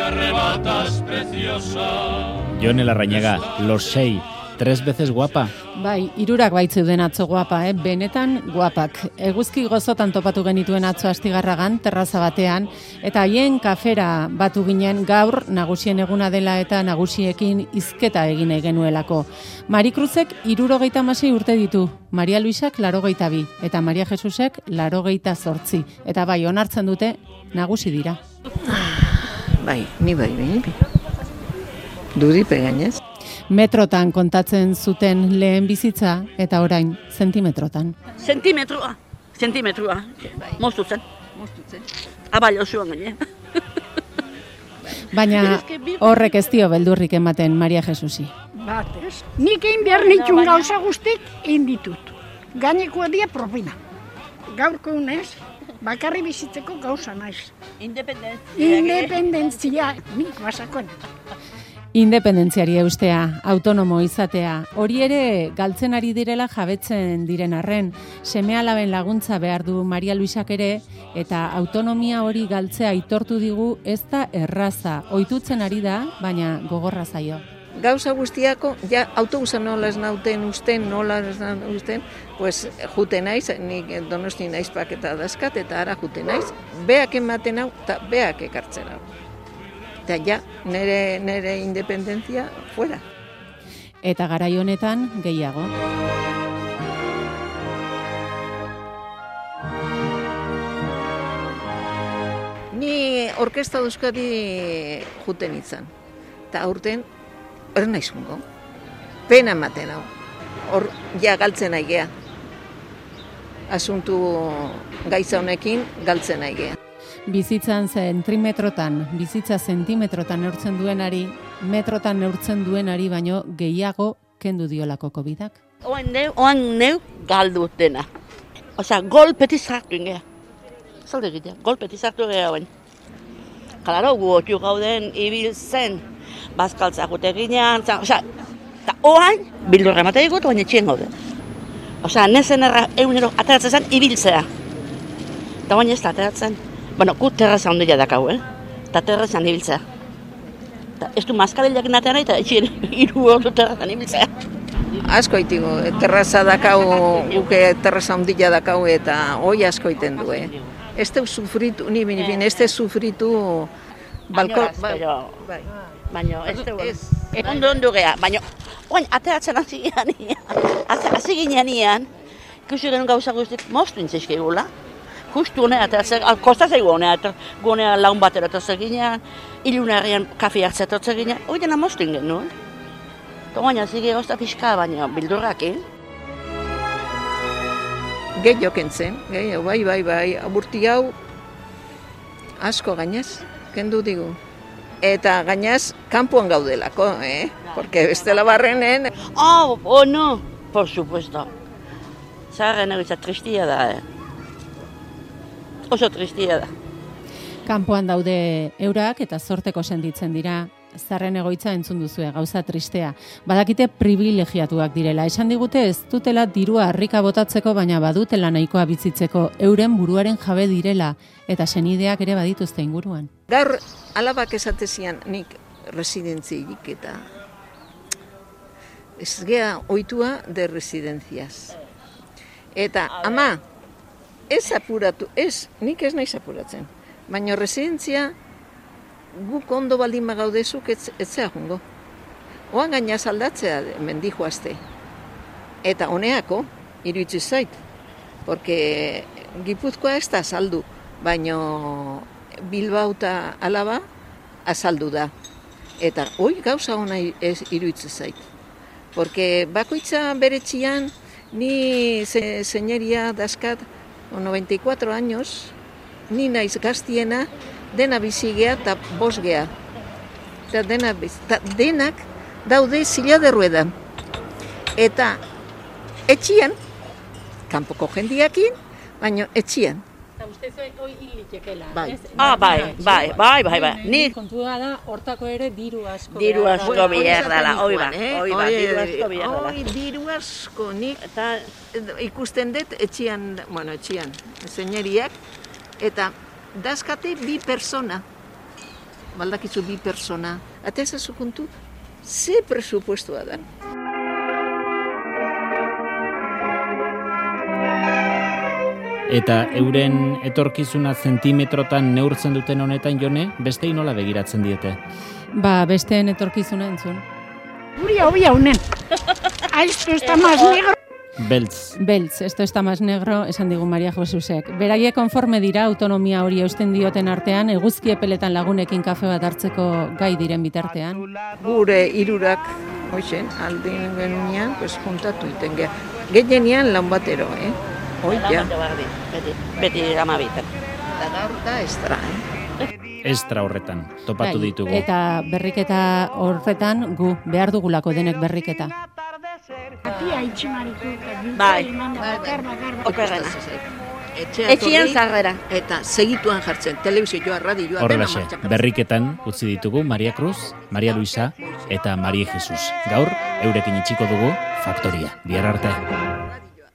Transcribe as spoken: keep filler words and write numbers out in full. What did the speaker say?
arrebatas preciosa. Jon Larrañaga, Los Sei, tres veces guapa. Bai, hirurak baitzeuden atzo guapa, eh? Benetan guapak. Eguzki gozotan topatu genituen atzo Astigarragan, terraza batean, eta haien kafera batu ginen gaur nagusien eguna dela eta nagusiekin hizketa egin genuelako. Marikruzek hirurogeita hamasei urte ditu, Maria Luisak laurogeita bi, eta Maria Jesusek laurogeita zortzi. Eta bai, onartzen dute, nagusi dira. Bai, ni bai, bai, bai. Dudipe gainez. Metrotan kontatzen zuten lehen bizitza, eta orain zentimetrotan. Zentimetroa, zentimetroa, moztu zen. Moztu zen. Abailo zuen gaine. Baina horrek ez dio beldurrik ematen Maria Jesusi. Batez, nik egin behar nituen gauza guztik egin ditut. Gaineko dia propina. Gaurko unez, bakarri bizitzeko gauza naiz. Independentzia. Independentzia, nik basakon. Independentziari eustea, autonomo izatea, hori ere galtzen ari direla jabetzen diren arren, seme-alaben laguntza behar du Maria Luisak ere, eta autonomia hori galtzea aitortu digu ez da erraza, ohitutzen ari da, baina gogorra zaio. Gauza guztiako, ja autobusa nola ez nauten usten, nola ez nauten usten, pues jute naiz, nik Donosti naiz paketa dazkat, eta ara jute naiz, beak ematen hau, eta beak ekartzen hau. Eta ja, nere, nere independentzia fuera. Eta garai honetan gehiago. Ni orkesta Euskadi juten izan. Eta aurten, hor naiz jungo. Pena ematen hau. Hor, ja galtzen aigea. Asuntu gaitza honekin galtzen aigea. Bizitzan zentimetrotan, bizitza zentimetrotan neurtzen duenari, metrotan neurtzen duenari, baino gehiago kendu diolako kobidak. Oan neu, oan neu galdu dena. Osea, golpeti sartu ingea. Zalde egitea, golpeti sartu gara oen. Kalaro, gu otiu gauden ibil zen, bazkaltza jute ginean, osea, eta oan, bildurra emate egot, oan etxien gaude. Osea, nezen erra egunero ateratzen zen ibiltzea. Eta oan ez da ateratzen. Bueno, gu terraza ondia dakau, eh? Eta terrazan ibiltzea. Eta ez du maskarillak natean eta etxien hiru ordu terrazan ibiltzea. Asko itigo, terraza dakau, guke terraza ondia dakau eta hoi asko iten du, eh? Ez te sufritu, ni binipin, ez te sufritu balko... Bai, baina ez te ondo ondo geha, baina oin ateratzen hasi ginean, hasi ginean, ikusi genuen gauza guztik moztu intzizkigula. Justu honea, eta kostazaigu honea, eta honea laun batera totzen ginean, ilunarrian kafe hartzea totzen ginean, hori dena moztu ingen nuen. Eta baina zige ozta pixka, baina bildurrakin. Gehiago kentzen, gehiago, bai, bai, bai, aburti hau asko gainez, kendu digu. Eta gainez, kanpoan gaudelako, eh? Porque bestela barrenen... Oh, oh, no, por supuesto. Zaharren egitza tristia da, eh? Oso tristia da. Kanpoan daude eurak eta zorteko sentitzen dira. Zarren egoitza entzun duzue, gauza tristea. Badakite privilegiatuak direla. Esan digute ez dutela dirua harrika botatzeko, baina badutela nahikoa bizitzeko euren buruaren jabe direla. Eta senideak ere badituzte inguruan. Gaur alabak esatezian nik residentziik eta ez gea oitua de residentziaz. Eta ama, ez apuratu, ez, nik ez naiz apuratzen. Baina residentzia guk ondo baldin magaudezuk ez, etzea jungo. Oan gaina saldatzea mendi joazte. Eta honeako, iruditzen zait. Porque Gipuzkoa ez da saldu, baina Bilbao eta Alaba azaldu da. Eta hoi gauza hona ez iruditzen zait. Porque bakoitza bere txian, ni ze, zeneria daskat, noventa y cuatro años, ni naiz gaztiena, dena bizigea eta bosgea. Eta dena, ta denak daude zila de ruedan. Eta etxian, kanpoko jendiakin, baina etxian. Eta uste zuen hoi hilitekela. Bai. Ah, bai, bai, bai, bai, bai. Ni kontua da, hortako ere diru asko. Diru asko bihar dela, hoi ba, hoi ba, diru asko bihar dela. Hoi diru asko, nik eta ikusten dut etxian, bueno, etxian, zeneriak, eta dazkate bi persona. baldakizu bi persona, eta ez azukuntu, ze presupuestua da. Eta euren etorkizuna zentimetrotan neurtzen duten honetan, Jone, bestei nola begiratzen diete? Ba, besteen etorkizuna entzun. Guri hau honen. Aizto ez da maz negro. Beltz. Beltz, esto está más negro, esan digu Maria Jesusek. Beraiek konforme dira autonomia hori eusten dioten artean, eguzki epeletan lagunekin kafe bat hartzeko gai diren bitartean. Gure hirurak, hoxen, aldin genunean, pues, juntatu iten geha. Gehienian lan batero, eh? Hoi, ja. Beti, beti amabiten. Eta gaur da estra, eh? Estra horretan, topatu Bai, ditugu. Eta berriketa horretan gu behar dugulako denek berriketa. Atia itximariko. Bai. Bakar, bakar, bakar. Okerrena. Etxea Etxian torri, zarrera. eta segituan jartzen, telebizioa, radioa, dena Horrelaxe, martxan. berriketan utzi ditugu Maria Cruz, Maria Luisa eta Maria Jesus. Gaur, eurekin itxiko dugu Faktoria. Bihar arte.